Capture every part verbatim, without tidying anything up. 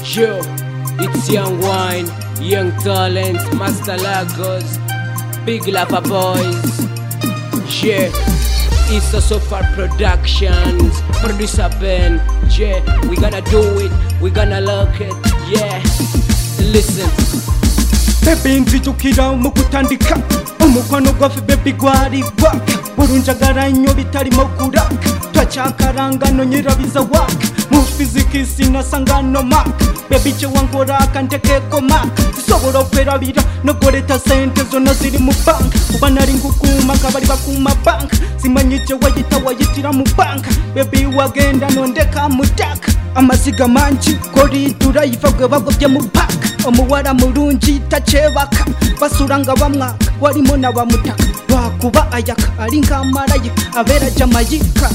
Yo, it's Young Wine, Young Talent, Master Lagos, Big Lapa Boys. Yeah, it's a So Far Productions, Producer Ben. Yeah, we gonna do it, we gonna look it. Yeah, listen. Baby nzijukira mu kutandika omukwano gwafe baby gwali gwaka bulunjagala nnyo bitalimo kulaka twacakaranga nonyerabiza waka mu fizikisi nasangano maka baby kyewankola kantekeko maka zisobola okwerabira nogoleta sente zonna ziri mu banka kuba nali nkukuma kabali bakuma banka simanyi kye wayita wayitira mu banka baby wagenda nondeka mutaka amaziga mangi kolidula iva gwe bagobye mu paka omuwala mulungi takyebaka basulanga bamwaka walimu nabamutaka lwakuba ayaka alinga amalayika abeera jamayika.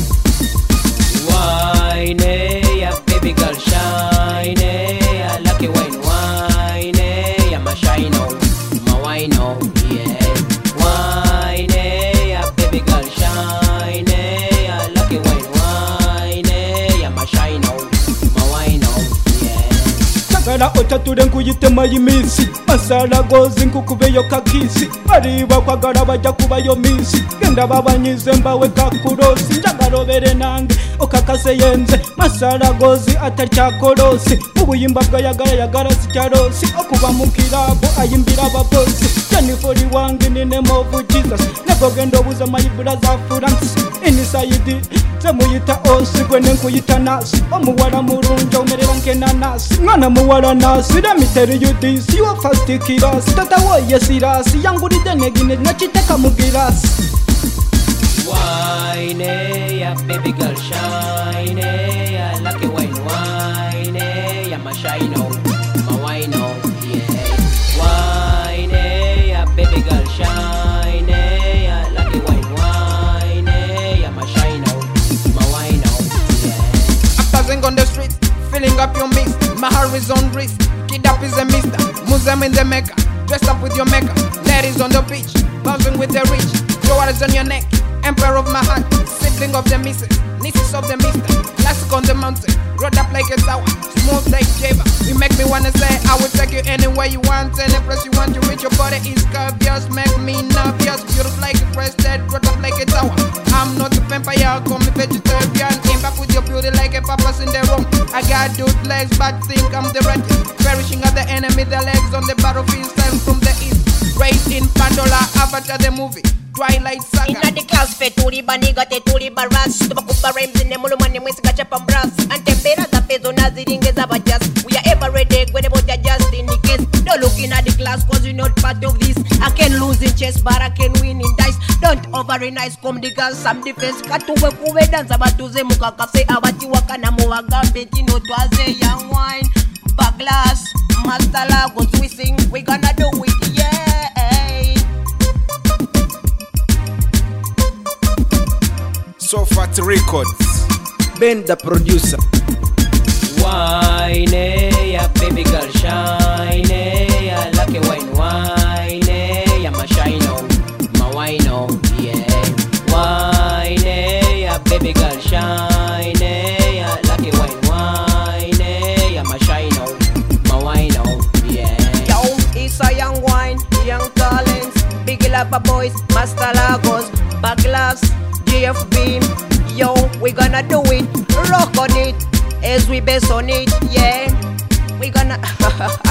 Wine, yeah, baby girl shine, yeah, lucky wine, wine, yeah, my shine on, my wine on, yeah. Wine, yeah, baby girl shine, yeah, lucky wine, wine, yeah, my shine on, my wine on, yeah. Sagala otatule nkuyite mayimisi masala gozi nkukubeyo kakisi baliba kwagala bajja kubayo misi genda babanyize mbawe kakulosi njagala obere nange okakase yenze masala gozi atakyakolosi ubuyimba bwayagala yagala sikyalosi okuba mu kirabo ayimbira ababosi janifoli wange nine movu Jesus negogenda obuza my brother France inside zemuyita osi gwe nenkuyita nasi omuwala mulungi omerera nkenanasi mwana muwala nasi let me tell you this you are fast kirasi tatawoye sirasi yangulide negine nakiteka mu girasi. Wine, yeah, baby girl shine, yeah, lucky wine, wine, yeah, my shine on, my wine on, yeah. Wine, yeah, baby girl shine, yeah, lucky wine, wine, yeah, my shine on, my wine on, yeah. I'm passing on the streets, filling up your mix. My heart is on wrist, kid up is a mister. Muslim in the Mecca, dressed up with your Mecca. Ladies on the beach, bouncing with the rich. Flowers on your neck, emperor of my heart, sibling of the missus, nieces of the mister. Classic on the mountain, road up like a tower, smooth like Java. You make me wanna say I will take you anywhere you want, any place you want to reach. Your body is curvious, make me nervous. Beautiful like a crested, road up like a tower. I'm not a vampire, call me vegetarian. Came back with your beauty like a papa's in the room. I got dude legs, but think I'm the reddest. Perishing at the enemy, the legs on the battlefield, stand from the east. Raised in Pandola, Avatar the movie. Twilight Saga. Inna the class fe tuli baniga te tuli baras tubakupa rhymes in the mulumani mwisi gachapa brass antembera za pezo na ziringeza bajas we are ever ready whenever they're just in the case don't look in at the class cause you're not part of this I can lose in chess but I can win in dice don't over nice come the girls some defense katuwe kuwe danza batuze mukakase abati wakana muwagambe tino twaze young wine baglass Master Lagos we sing we gonna do it yeah. So Far Records, Ben the producer. Wine, yeah, baby girl shine, yeah, lucky wine, wine, yeah, my shine on, my wine on, yeah. Wine, yeah, baby girl shine, yeah, lucky wine, wine, yeah, my shine on, my wine on, yeah. Yo, it's a young wine, young talents, Big Lapa Boys, Master Lagos, Baglass, G F B. Yo, we gonna do it, rock on it, as we base on it, yeah. We gonna